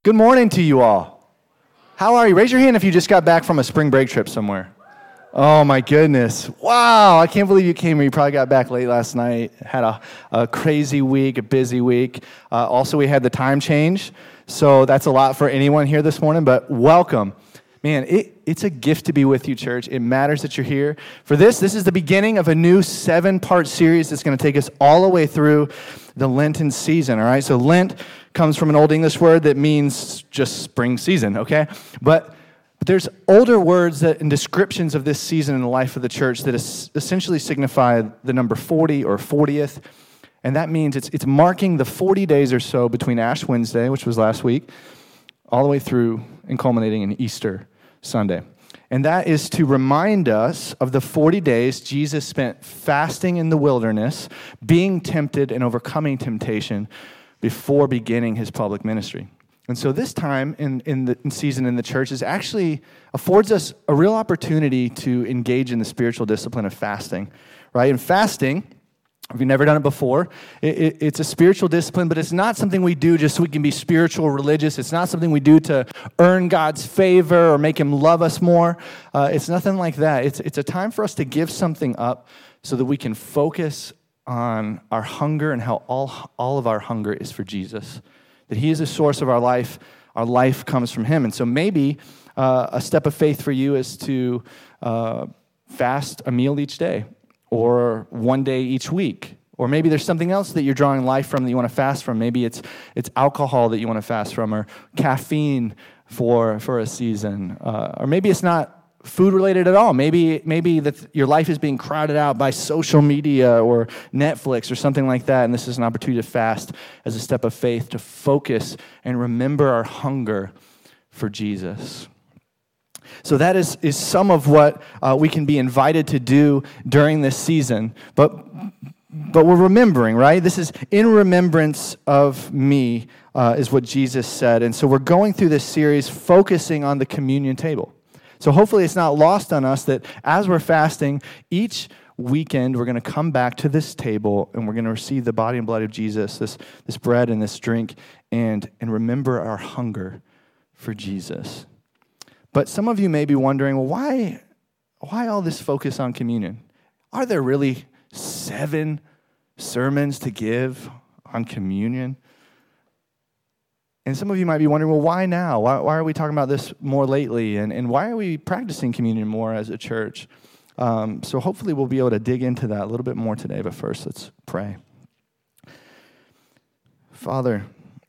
Good morning to you all. How are you? Raise your hand if you just got back from a spring break trip somewhere. Oh my goodness. Wow, I can't believe you came here. You probably got back late last night. Had a crazy week, a busy week. Also, we had the time change, so that's a lot for anyone here this morning, but welcome. Man, it's a gift to be with you, church. It matters that you're here. For this is the beginning of a new 7-part series that's going to take us all the way through the Lenten season, all right? So Lent comes from an Old English word that means just spring season, okay? But there's older words and descriptions of this season in the life of the church that essentially signify the number 40 or 40th, and that means it's marking the 40 days or so between Ash Wednesday, which was last week, all the way through and culminating in Easter Sunday. And that is to remind us of the 40 days Jesus spent fasting in the wilderness, being tempted and overcoming temptation before beginning his public ministry. And so this time in season in the church is actually affords us a real opportunity to engage in the spiritual discipline of fasting, right? And fasting, if you've never done it before, it's a spiritual discipline, but it's not something we do just so we can be spiritual religious. It's not something we do to earn God's favor or make him love us more. It's nothing like that. It's a time for us to give something up so that we can focus on our hunger and how all of our hunger is for Jesus, that he is the source of our life comes from him. And so maybe a step of faith for you is to fast a meal each day, or one day each week. Or maybe there's something else that you're drawing life from that you want to fast from. Maybe it's alcohol that you want to fast from, or caffeine for a season. Or maybe it's not food related at all. Maybe that your life is being crowded out by social media or Netflix or something like that, and this is an opportunity to fast as a step of faith to focus and remember our hunger for Jesus. So that is some of what we can be invited to do during this season. But we're remembering, right? This is in remembrance of me, is what Jesus said. And so we're going through this series focusing on the communion table. So hopefully it's not lost on us that as we're fasting, each weekend we're going to come back to this table and we're going to receive the body and blood of Jesus, this bread and this drink, and remember our hunger for Jesus. But some of you may be wondering, well, why all this focus on communion? Are there really 7 sermons to give on communion? And some of you might be wondering, well, why now? Why are we talking about this more lately? And why are we practicing communion more as a church? So hopefully we'll be able to dig into that a little bit more today. But first, let's pray. Father,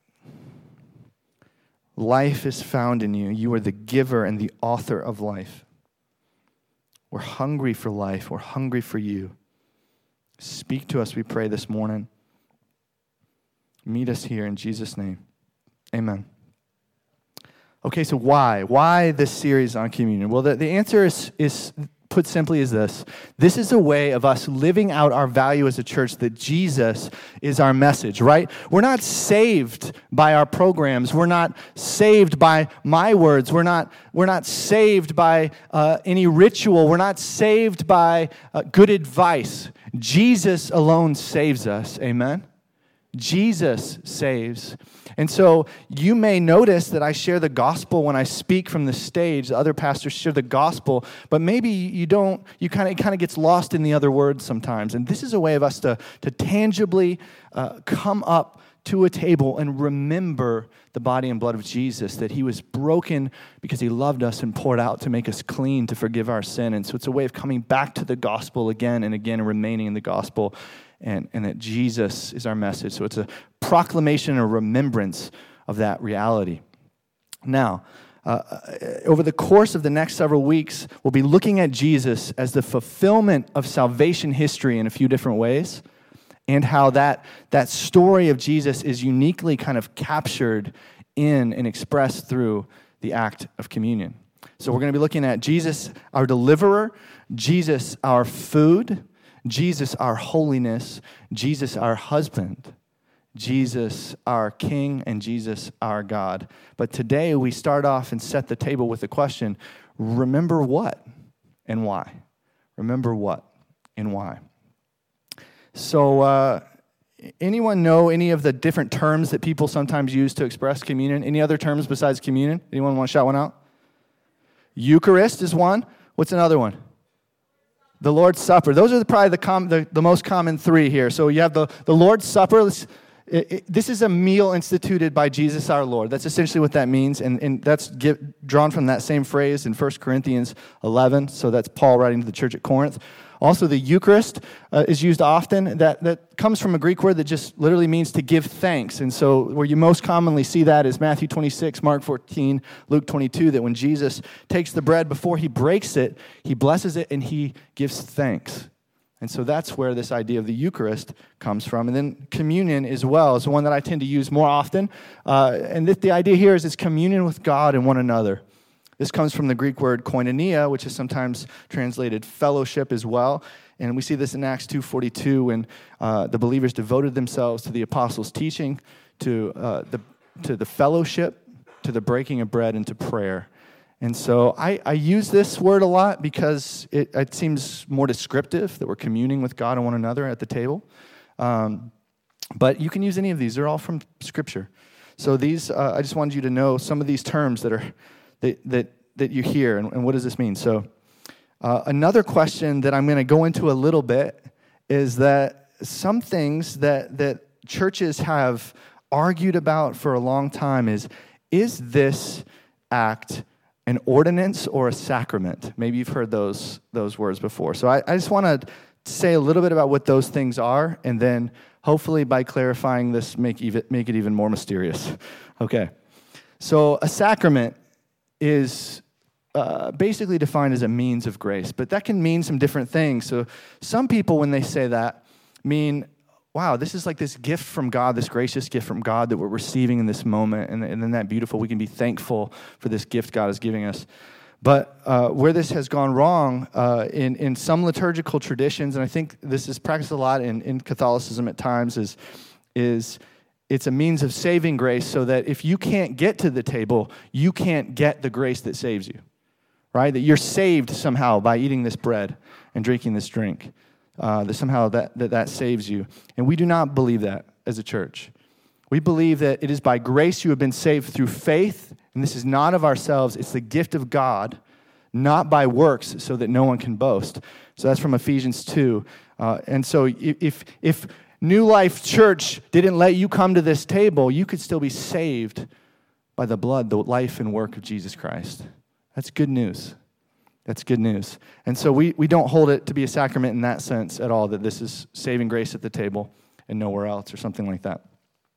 life is found in you. You are the giver and the author of life. We're hungry for life. We're hungry for you. Speak to us, we pray, this morning. Meet us here in Jesus' name. Amen. Okay, so why? Why this series on communion? Well, the answer is put simply as this. This is a way of us living out our value as a church that Jesus is our message, right? We're not saved by our programs. We're not saved by my words. We're not saved by any ritual. We're not saved by good advice. Jesus alone saves us. Amen? Jesus saves. And so you may notice that I share the gospel when I speak from the stage. The other pastors share the gospel, but maybe you don't. It kind of gets lost in the other words sometimes. And this is a way of us to tangibly come up to a table and remember the body and blood of Jesus, that he was broken because he loved us and poured out to make us clean, to forgive our sin. And so it's a way of coming back to the gospel again and again and remaining in the gospel. And that Jesus is our message. So it's a proclamation or remembrance of that reality. Now, over the course of the next several weeks, we'll be looking at Jesus as the fulfillment of salvation history in a few different ways, and how that story of Jesus is uniquely kind of captured in and expressed through the act of communion. So we're going to be looking at Jesus, our deliverer, Jesus, our food, Jesus, our holiness, Jesus, our husband, Jesus, our king, and Jesus, our God. But today we start off and set the table with the question, remember what and why? Remember what and why? So anyone know any of the different terms that people sometimes use to express communion? Any other terms besides communion? Anyone want to shout one out? Eucharist is one. What's another one? The Lord's Supper. Those are probably the most common three here. So you have the Lord's Supper. This is a meal instituted by Jesus our Lord. That's essentially what that means, and that's drawn from that same phrase in 1 Corinthians 11. So that's Paul writing to the church at Corinth. Also, the Eucharist is used often. That comes from a Greek word that just literally means to give thanks. And so where you most commonly see that is Matthew 26, Mark 14, Luke 22, that when Jesus takes the bread before he breaks it, he blesses it and he gives thanks. And so that's where this idea of the Eucharist comes from. And then communion as well is the one that I tend to use more often. And the idea here is it's communion with God and one another. This comes from the Greek word koinonia, which is sometimes translated fellowship as well. And we see this in Acts 2:42 when the believers devoted themselves to the apostles' teaching, to the fellowship, to the breaking of bread, and to prayer. And so I use this word a lot because it seems more descriptive that we're communing with God and one another at the table. But you can use any of these. They're all from Scripture. So these, I just wanted you to know some of these terms that you hear, and what does this mean? So another question that I'm going to go into a little bit is that some things that churches have argued about for a long time is this act an ordinance or a sacrament? Maybe you've heard those words before. So I just want to say a little bit about what those things are, and then hopefully by clarifying this, make it even more mysterious. Okay. So a sacrament is basically defined as a means of grace, but that can mean some different things. So some people, when they say that, mean, wow, this is like this gift from God, this gracious gift from God that we're receiving in this moment, and then that beautiful, we can be thankful for this gift God is giving us. But where this has gone wrong in some liturgical traditions, and I think this is practiced a lot in Catholicism at times, is it's a means of saving grace so that if you can't get to the table, you can't get the grace that saves you, right? That you're saved somehow by eating this bread and drinking this drink. That somehow that saves you. And we do not believe that as a church. We believe that it is by grace you have been saved through faith, and this is not of ourselves. It's the gift of God, not by works, so that no one can boast. So that's from Ephesians 2. And so if New Life Church didn't let you come to this table, you could still be saved by the blood, the life and work of Jesus Christ. That's good news. That's good news. And so we don't hold it to be a sacrament in that sense at all, that this is saving grace at the table and nowhere else or something like that.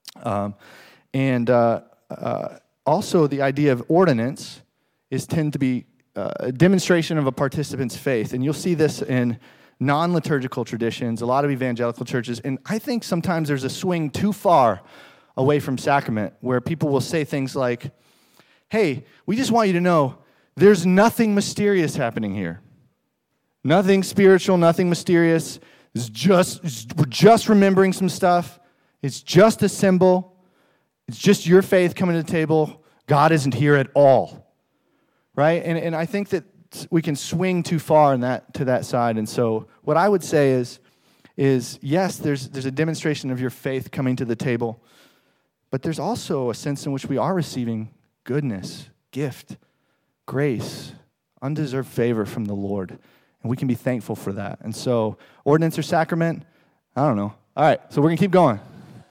Also the idea of ordinance tend to be a demonstration of a participant's faith. And you'll see this in non-liturgical traditions, a lot of evangelical churches, and I think sometimes there's a swing too far away from sacrament where people will say things like, hey, we just want you to know there's nothing mysterious happening here. Nothing spiritual, nothing mysterious. We're just remembering some stuff. It's just a symbol. It's just your faith coming to the table. God isn't here at all, right? And I think that we can swing too far to that side. And so what I would say is yes, there's a demonstration of your faith coming to the table, but there's also a sense in which we are receiving goodness, gift, grace, undeserved favor from the Lord, and we can be thankful for that. And so ordinance or sacrament, I don't know. All right, so we're going to keep going.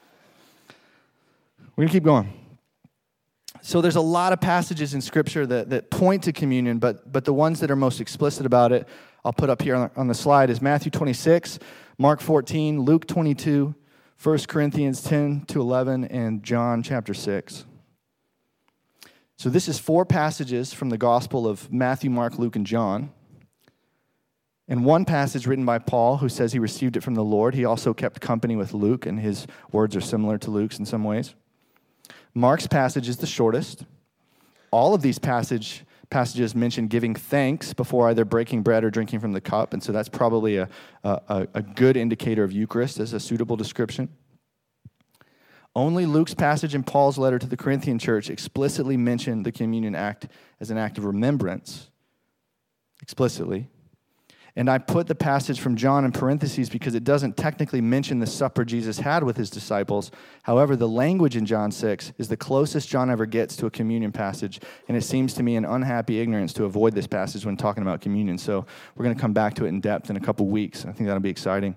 So there's a lot of passages in Scripture that point to communion, but the ones that are most explicit about it, I'll put up here on the slide, is Matthew 26, Mark 14, Luke 22, 1 Corinthians 10 to 11, and John chapter 6. So this is 4 passages from the Gospel of Matthew, Mark, Luke, and John. And one passage written by Paul, who says he received it from the Lord. He also kept company with Luke, and his words are similar to Luke's in some ways. Mark's passage is the shortest. All of these passages mention giving thanks before either breaking bread or drinking from the cup, and so that's probably a good indicator of Eucharist as a suitable description. Only Luke's passage in Paul's letter to the Corinthian church explicitly mention the communion act as an act of remembrance, explicitly. And I put the passage from John in parentheses because it doesn't technically mention the supper Jesus had with his disciples. However, the language in John 6 is the closest John ever gets to a communion passage, and it seems to me an unhappy ignorance to avoid this passage when talking about communion. So we're going to come back to it in depth in a couple weeks. I think that'll be exciting.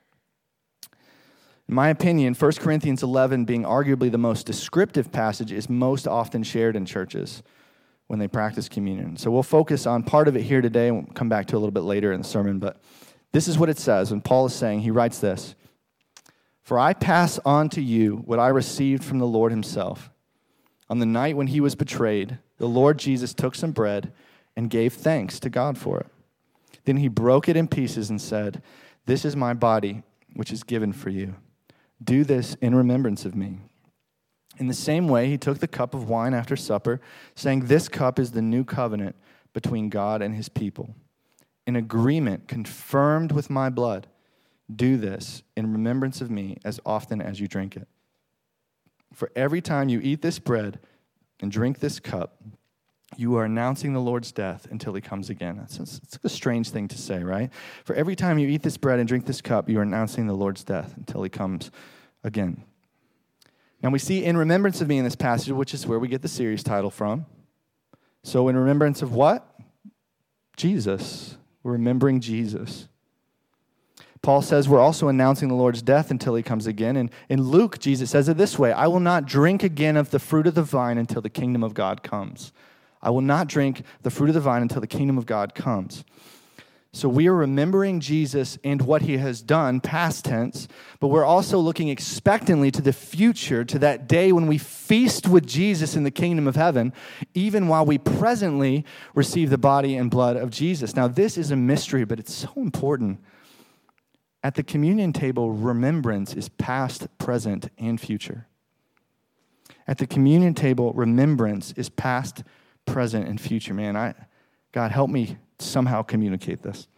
In my opinion, 1 Corinthians 11 being arguably the most descriptive passage is most often shared in churches when they practice communion. So we'll focus on part of it here today, and we'll come back to it a little bit later in the sermon. But this is what it says. When Paul is saying, he writes this, "For I pass on to you what I received from the Lord himself. On the night when he was betrayed, the Lord Jesus took some bread and gave thanks to God for it. Then he broke it in pieces and said, 'This is my body, which is given for you. Do this in remembrance of me.' In the same way, he took the cup of wine after supper, saying, 'This cup is the new covenant between God and his people, an agreement confirmed with my blood. Do this in remembrance of me as often as you drink it. For every time you eat this bread and drink this cup, you are announcing the Lord's death until he comes again.'" It's a strange thing to say, right? For every time you eat this bread and drink this cup, you are announcing the Lord's death until he comes again. Now we see "in remembrance of me" in this passage, which is where we get the series title from. So in remembrance of what? Jesus. We're remembering Jesus. Paul says we're also announcing the Lord's death until he comes again. And in Luke, Jesus says it this way, "I will not drink again of the fruit of the vine until the kingdom of God comes." I will not drink the fruit of the vine until the kingdom of God comes. So we are remembering Jesus and what he has done, past tense, but we're also looking expectantly to the future, to that day when we feast with Jesus in the kingdom of heaven, even while we presently receive the body and blood of Jesus. Now, this is a mystery, but it's so important. At the communion table, remembrance is past, present, and future. At the communion table, remembrance is past, present, and future. Man, God, help me somehow communicate this.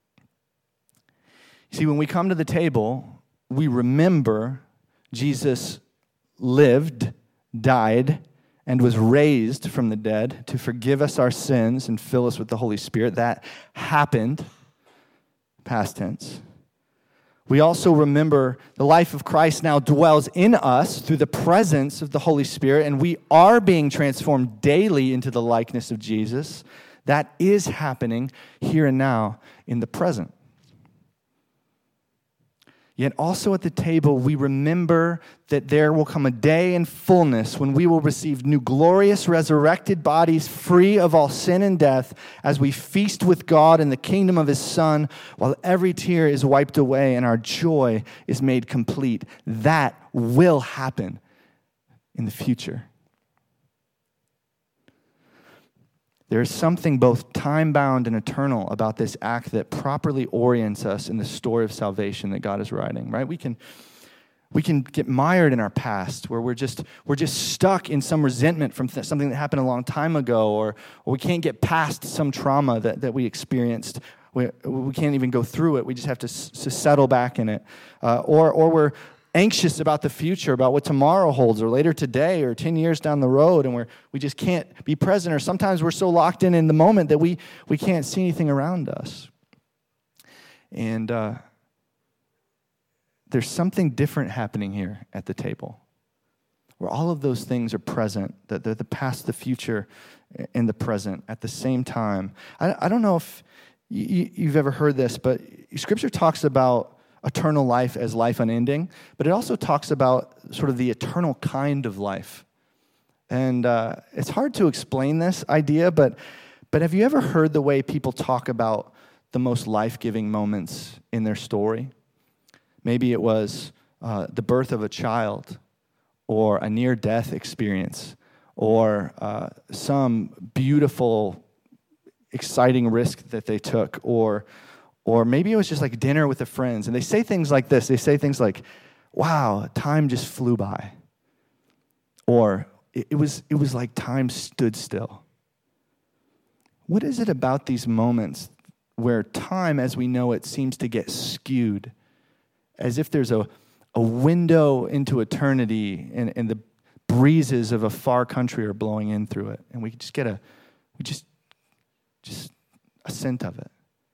See, when we come to the table, we remember Jesus lived, died, and was raised from the dead to forgive us our sins and fill us with the Holy Spirit. That happened, past tense. We also remember the life of Christ now dwells in us through the presence of the Holy Spirit, and we are being transformed daily into the likeness of Jesus. That is happening here and now in the present. Yet also at the table, we remember that there will come a day in fullness when we will receive new glorious resurrected bodies free of all sin and death as we feast with God in the kingdom of his Son while every tear is wiped away and our joy is made complete. That will happen in the future. There is something both time-bound and eternal about this act that properly orients us in the story of salvation that God is writing, right? We can get mired in our past where we're just stuck in some resentment from something that happened a long time ago, or we can't get past some trauma that we experienced. We can't even go through it. We just have to settle back in it. Or we're anxious about the future, about what tomorrow holds, or later today, or 10 years down the road, and we just can't be present, or sometimes we're so locked in the moment that we can't see anything around us. And there's something different happening here at the table, where all of those things are present, that they're the past, the future, and the present at the same time. I don't know if you've ever heard this, but Scripture talks about eternal life as life unending, but it also talks about sort of the eternal kind of life. And it's hard to explain this idea, but have you ever heard the way people talk about the most life-giving moments in their story? Maybe it was the birth of a child, or a near-death experience, or some beautiful, exciting risk that they took, or maybe it was just like dinner with the friends. And they say things like this. They say things like, "Wow, time just flew by." Or it was like time stood still. What is it about these moments where time as we know it seems to get skewed, as if there's a window into eternity and the breezes of a far country are blowing in through it, and we just get a scent of it?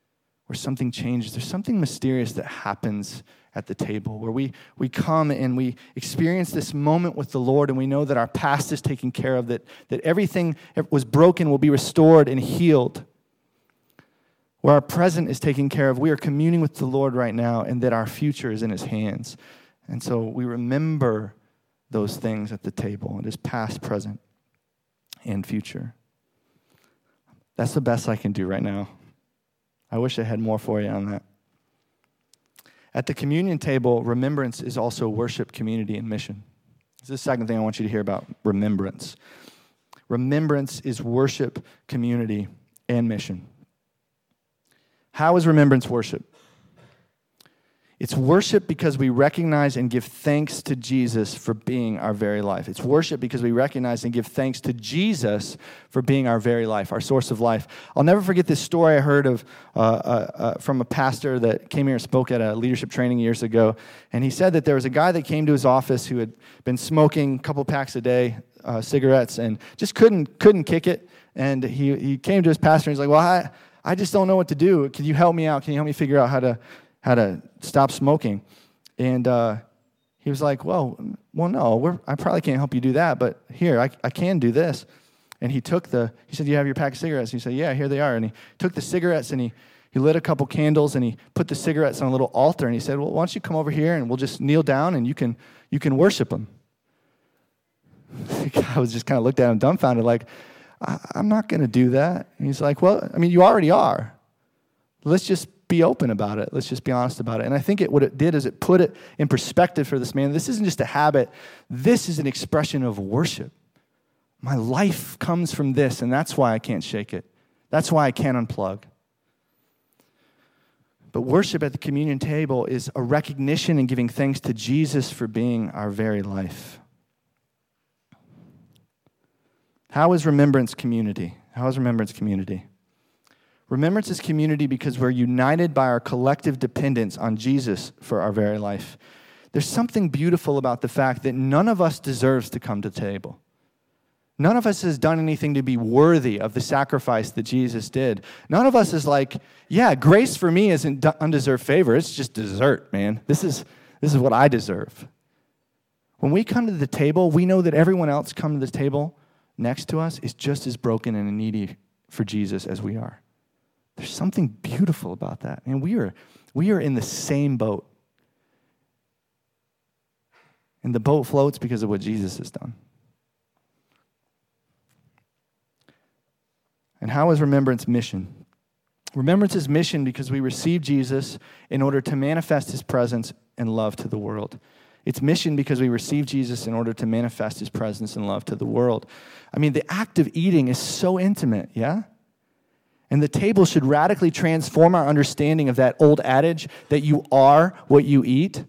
where something changes. There's something mysterious that happens at the table where we come and we experience this moment with the Lord, and we know that our past is taken care of, that everything that was broken will be restored and healed. Where our present is taken care of, we are communing with the Lord right now, and that our future is in His hands. And so we remember those things at the table. It is past, present, and future. That's the best I can do right now. I wish I had more for you on that. At the communion table, remembrance is also worship, community, and mission. This is the second thing I want you to hear about remembrance. Remembrance is worship, community, and mission. How is remembrance worship? It's worship because we recognize and give thanks to Jesus for being our very life. It's worship because we recognize and give thanks to Jesus for being our very life, our source of life. I'll never forget this story I heard of from a pastor that came here and spoke at a leadership training years ago. And he said that there was a guy that came to his office who had been smoking a couple packs a day, cigarettes, and just couldn't kick it. And he came to his pastor and he's like, well, I just don't know what to do. Can you help me out? Can you help me figure out how to stop smoking? And he was like, well, no, I probably can't help you do that, but here, I can do this. And he said, you have your pack of cigarettes? And he said, yeah, here they are. And he took the cigarettes and he lit a couple candles and he put the cigarettes on a little altar and he said, well, why don't you come over here and we'll just kneel down and you can worship them. I was just kind of looked at him dumbfounded, like, I'm not going to do that. And he's like, well, I mean, you already are. Let's just be open about it. Let's just be honest about it. And I think what it did is it put it in perspective for this man. This isn't just a habit. This is an expression of worship. My life comes from this, and that's why I can't shake it. That's why I can't unplug. But worship at the communion table is a recognition and giving thanks to Jesus for being our very life. How is remembrance community? How is remembrance community? Remembrance is community because we're united by our collective dependence on Jesus for our very life. There's something beautiful about the fact that none of us deserves to come to the table. None of us has done anything to be worthy of the sacrifice that Jesus did. None of us is like, yeah, grace for me isn't undeserved favor. It's just dessert, man. This is what I deserve. When we come to the table, we know that everyone else come to the table next to us is just as broken and needy for Jesus as we are. There's something beautiful about that. And we are in the same boat. And the boat floats because of what Jesus has done. And how is remembrance mission? Remembrance is mission because we receive Jesus in order to manifest His presence and love to the world. It's mission because we receive Jesus in order to manifest His presence and love to the world. I mean, the act of eating is so intimate, yeah? And the table should radically transform our understanding of that old adage that you are what you eat.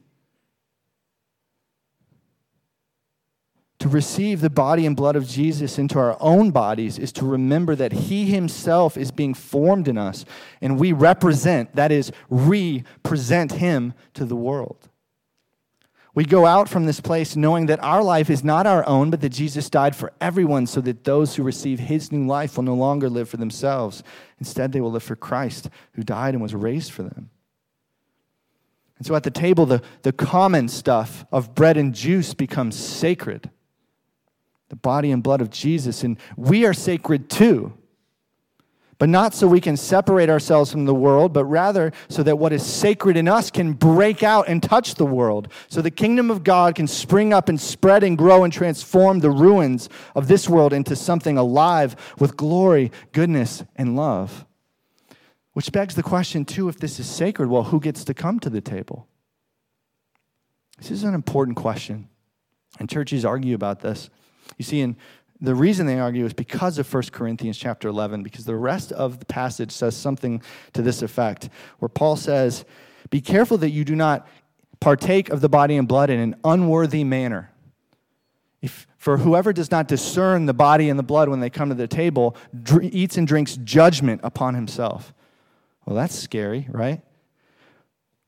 To receive the body and blood of Jesus into our own bodies is to remember that He Himself is being formed in us, and we represent, that is, represent Him to the world. We go out from this place knowing that our life is not our own, but that Jesus died for everyone so that those who receive His new life will no longer live for themselves. Instead, they will live for Christ, who died and was raised for them. And so at the table, the common stuff of bread and juice becomes sacred. The body and blood of Jesus, and we are sacred too. But not so we can separate ourselves from the world, but rather so that what is sacred in us can break out and touch the world. So the kingdom of God can spring up and spread and grow and transform the ruins of this world into something alive with glory, goodness, and love. Which begs the question, too, if this is sacred, well, who gets to come to the table? This is an important question. And churches argue about this. You see, the reason they argue is because of 1 Corinthians chapter 11, because the rest of the passage says something to this effect, where Paul says, be careful that you do not partake of the body and blood in an unworthy manner. For whoever does not discern the body and the blood when they come to the table eats and drinks judgment upon himself. Well, that's scary, right?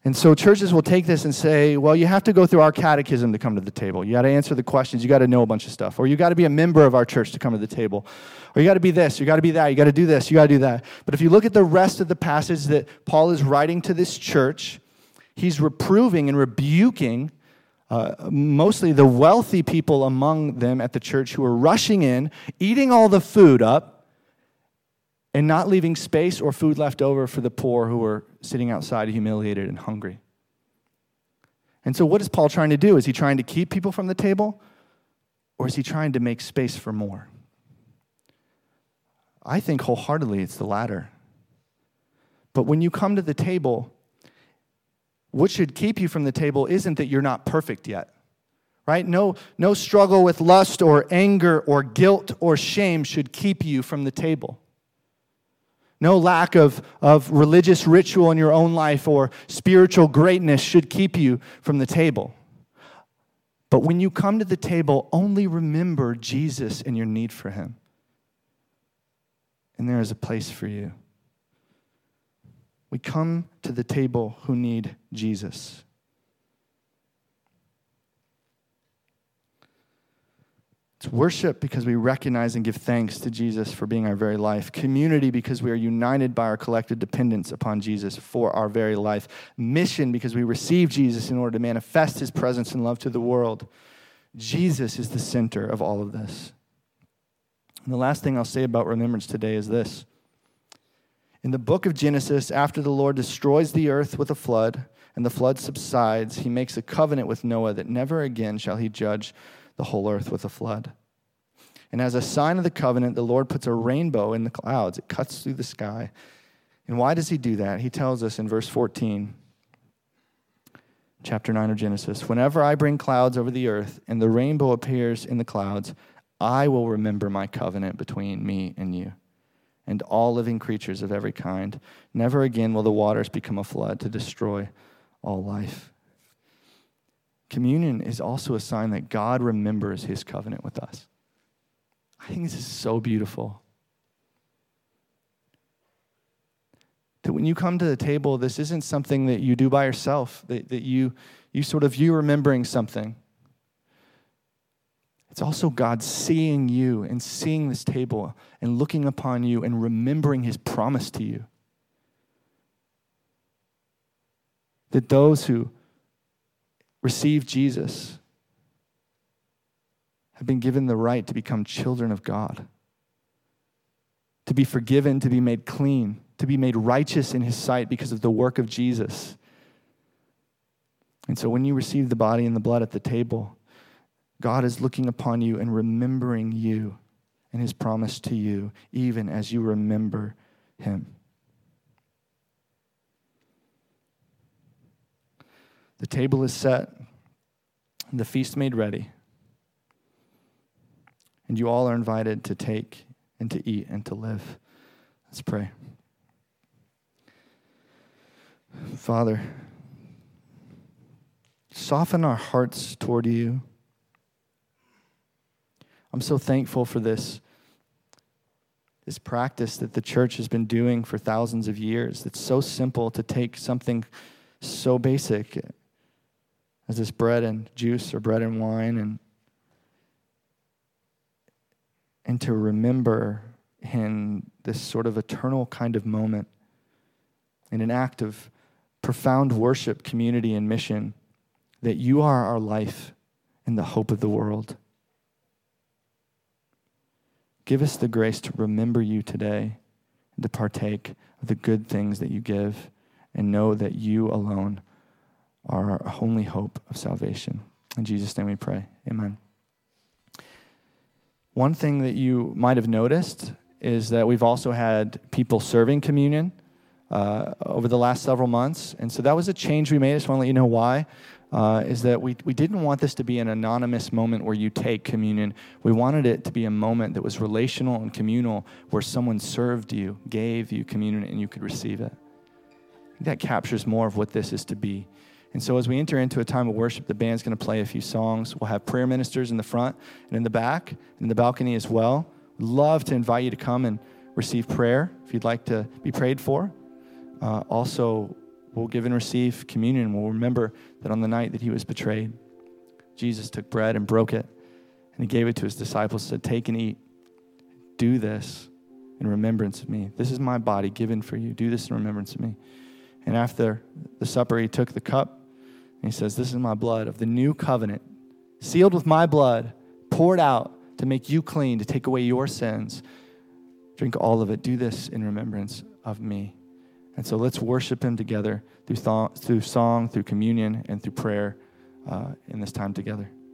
And so churches will take this and say, well, you have to go through our catechism to come to the table. You got to answer the questions. You got to know a bunch of stuff. Or you got to be a member of our church to come to the table. Or you got to be this, you got to be that, you got to do this, you got to do that. But if you look at the rest of the passage that Paul is writing to this church, he's reproving and rebuking mostly the wealthy people among them at the church who are rushing in, eating all the food up, and not leaving space or food left over for the poor who are sitting outside humiliated and hungry. And so what is Paul trying to do? Is he trying to keep people from the table? Or is he trying to make space for more? I think wholeheartedly it's the latter. But when you come to the table, what should keep you from the table isn't that you're not perfect yet, right? No struggle with lust or anger or guilt or shame should keep you from the table. No lack of religious ritual in your own life or spiritual greatness should keep you from the table. But when you come to the table, only remember Jesus and your need for him. And there is a place for you. We come to the table who need Jesus. It's worship because we recognize and give thanks to Jesus for being our very life. Community because we are united by our collective dependence upon Jesus for our very life. Mission because we receive Jesus in order to manifest his presence and love to the world. Jesus is the center of all of this. And the last thing I'll say about remembrance today is this. In the book of Genesis, after the Lord destroys the earth with a flood, and the flood subsides, he makes a covenant with Noah that never again shall he judge the whole earth with a flood. And as a sign of the covenant, the Lord puts a rainbow in the clouds. It cuts through the sky. And why does he do that? He tells us in verse 14, chapter 9 of Genesis, whenever I bring clouds over the earth and the rainbow appears in the clouds, I will remember my covenant between me and you and all living creatures of every kind. Never again will the waters become a flood to destroy all life. Communion is also a sign that God remembers his covenant with us. I think this is so beautiful. That when you come to the table, this isn't something that you do by yourself, that you sort of view remembering something. It's also God seeing you and seeing this table and looking upon you and remembering his promise to you. That those who receive Jesus have been given the right to become children of God, to be forgiven, to be made clean, to be made righteous in his sight because of the work of Jesus. And so when you receive the body and the blood at the table, God is looking upon you and remembering you and his promise to you, even as you remember him. The table is set, and the feast made ready, and you all are invited to take and to eat and to live. Let's pray. Father, soften our hearts toward you. I'm so thankful for this practice that the church has been doing for thousands of years. It's so simple to take something so basic as this bread and juice or bread and wine and to remember in this sort of eternal kind of moment in an act of profound worship, community, and mission that you are our life and the hope of the world. Give us the grace to remember you today and to partake of the good things that you give and know that you alone are our only hope of salvation. In Jesus' name we pray. Amen. One thing that you might have noticed is that we've also had people serving communion over the last several months. And so that was a change we made. I just want to let you know why. Is that we didn't want this to be an anonymous moment where you take communion. We wanted it to be a moment that was relational and communal, where someone served you, gave you communion, and you could receive it. That captures more of what this is to be. And so as we enter into a time of worship, the band's going to play a few songs. We'll have prayer ministers in the front and in the back and in the balcony as well. We'd love to invite you to come and receive prayer if you'd like to be prayed for. Also, we'll give and receive communion. We'll remember that on the night that he was betrayed, Jesus took bread and broke it, and he gave it to his disciples, said, take and eat. Do this in remembrance of me. This is my body given for you. Do this in remembrance of me. And after the supper, he took the cup, and he says, this is my blood of the new covenant, sealed with my blood, poured out to make you clean, to take away your sins. Drink all of it. Do this in remembrance of me. And so let's worship him together through song, through communion, and through prayer in this time together.